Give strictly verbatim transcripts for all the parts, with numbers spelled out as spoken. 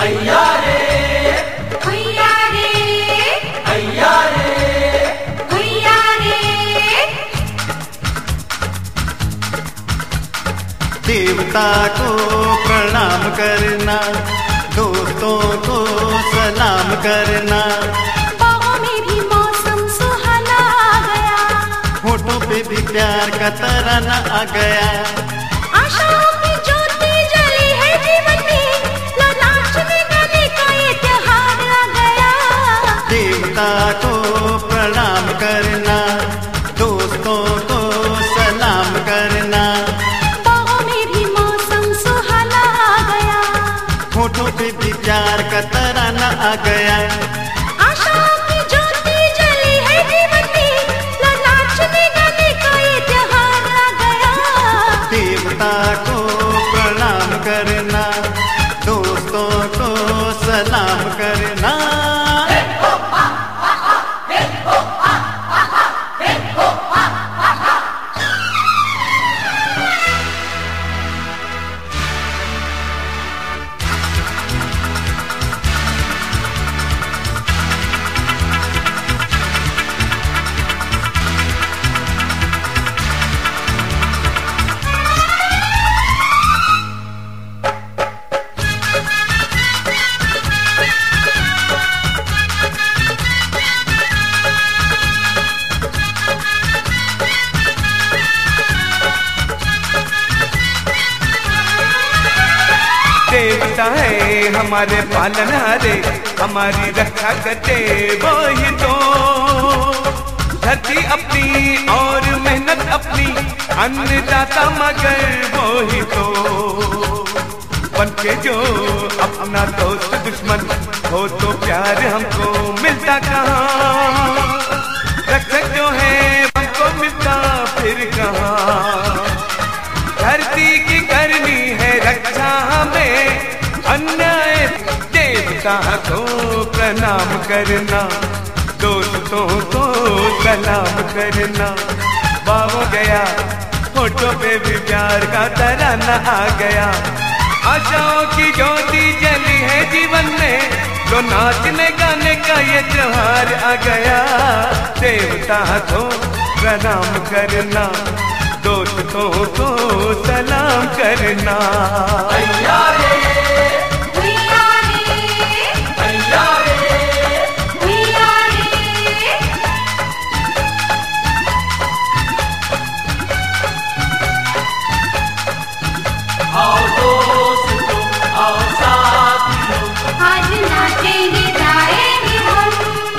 हैया रे हैया रे हैया रे हैया रे। देवता को प्रणाम करना, दोस्तों को सलाम करना, बाहों में भी मौसम सुहाना आ गया, होठों पे भी प्यार का तराना आ गया। आशाओं की ज्योति जली है जीवन में, लो नाचने गाने का ये त्योहार आ गया। देवता को प्रणाम करना, दोस्तों को सलाम करना, बाहों में भी मौसम सुहाना आ गया, होठों पे भी प्यार का तराना आ गया। आशाओं की ज्योति जली है जीवन में, लो नाचने गाने का ये त्योहार आ गया। देवता को प्रणाम करना, दोस्तों को सलाम करना। देवता है हमारे पालनहारे, हमारी रक्षा करते वो ही तो। धरती अपनी और मेहनत अपनी, अन्नदाता मगर वो ही तो। बनके जो अपना दोस्त दुश्मन हो तो प्यार हमको मिलता कहाँ। रक्षक जो है हमको मिलता फिर कहाँ। धरती की करनी है रक्षा हमें, अन्याय देवता को प्रणाम करना, दोस्तों को सलाम करना। बाहो गया फोटो पे भी प्यार का तराना आ गया। आशाओं की ज्योति जली है जीवन में, तो नाचने गाने का ये त्योहार आ गया। देवता को प्रणाम करना, दोस्तों को सलाम करना। हैया रे हैया रे हैया रे हैया रे। आओ दोस्तों आओ साथियों, आज नाचेंगे गाएंगे हम,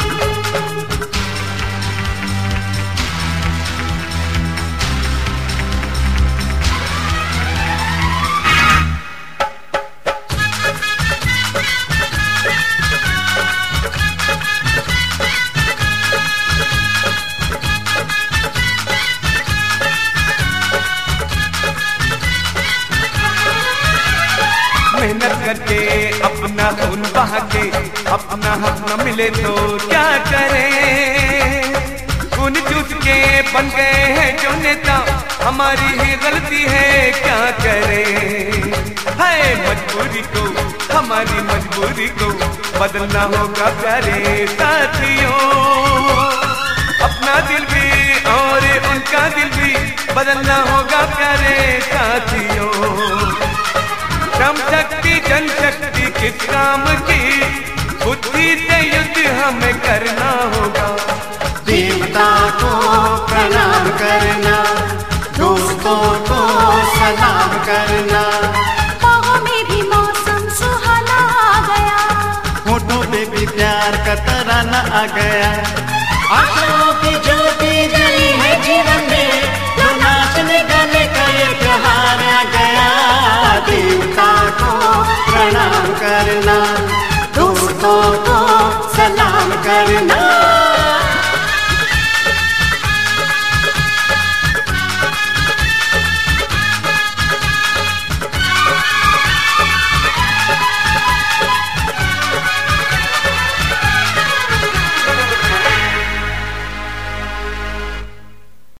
मेहनत करके अपना खून बहा के अपना हक न मिले तो क्या करें। खून चूस के बन गए हैं जो नेता, हमारी ही गलती है क्या करें। है मजबूरी को हमारी मजबूरी को बदलना होगा प्यारे साथियों। अपना दिल भी और उनका दिल भी बदलना होगा प्यारे साथियों। श्रम शक्ति जनशक्ति किस काम की, बुद्धि से युद्ध हमें करना होगा। देवता को प्रणाम करना, दोस्तों को सलाम करना, बाहों में भी मौसम सुहाना आ गया, होठों पे भी प्यार का तराना आ गया। आशाओं की ज्योति जली है जीवन में, लो नाचने गाने का ये त्योहार आ गया। देवता को प्रणाम करना, दोस्तों को सलाम करना।